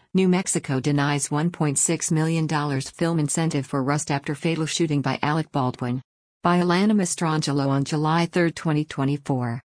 New Mexico denies $1.6 million film incentive for Rust after fatal shooting by Alec Baldwin. By Alana Mastrangelo on July 3, 2024.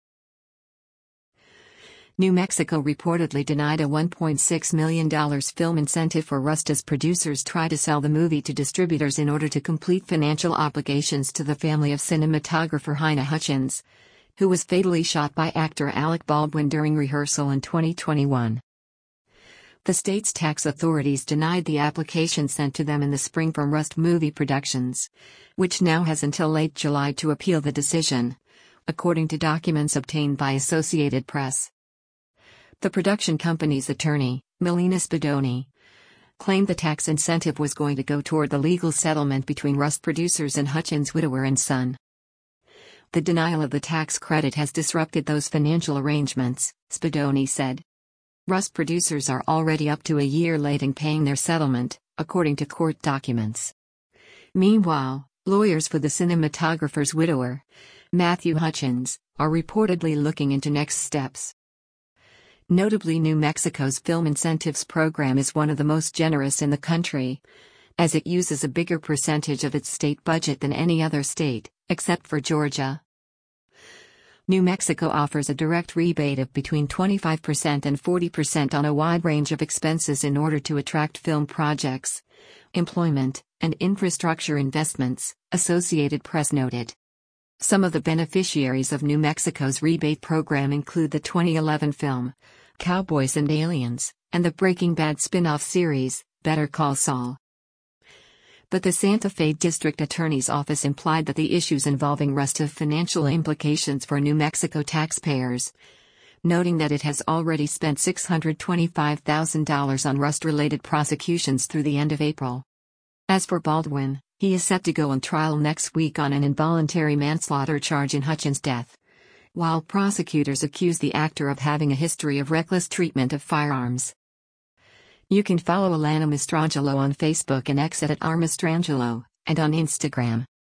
New Mexico reportedly denied a $1.6 million film incentive for Rust as producers try to sell the movie to distributors in order to complete financial obligations to the family of cinematographer Halyna Hutchins, who was fatally shot by actor Alec Baldwin during rehearsal in 2021. The state's tax authorities denied the application sent to them in the spring from Rust Movie Productions, which now has until late July to appeal the decision, according to documents obtained by Associated Press. The production company's attorney, Melina Spadoni, claimed the tax incentive was going to go toward the legal settlement between Rust producers and Hutchins' widower and son. The denial of the tax credit has disrupted those financial arrangements, Spadoni said. Rust producers are already up to a year late in paying their settlement, according to court documents. Meanwhile, lawyers for the cinematographer's widower, Matthew Hutchins, are reportedly looking into next steps. Notably, New Mexico's film incentives program is one of the most generous in the country, as it uses a bigger percentage of its state budget than any other state, except for Georgia. New Mexico offers a direct rebate of between 25% and 40% on a wide range of expenses in order to attract film projects, employment, and infrastructure investments, Associated Press noted. Some of the beneficiaries of New Mexico's rebate program include the 2011 film, Cowboys and Aliens, and the Breaking Bad spin-off series, Better Call Saul. But the Santa Fe District Attorney's Office implied that the issues involving Rust have financial implications for New Mexico taxpayers, noting that it has already spent $625,000 on Rust-related prosecutions through the end of April. As for Baldwin, he is set to go on trial next week on an involuntary manslaughter charge in Hutchins' death, while prosecutors accuse the actor of having a history of reckless treatment of firearms. You can follow Alana Mastrangelo on Facebook and X at @rmastrangelo, and on Instagram.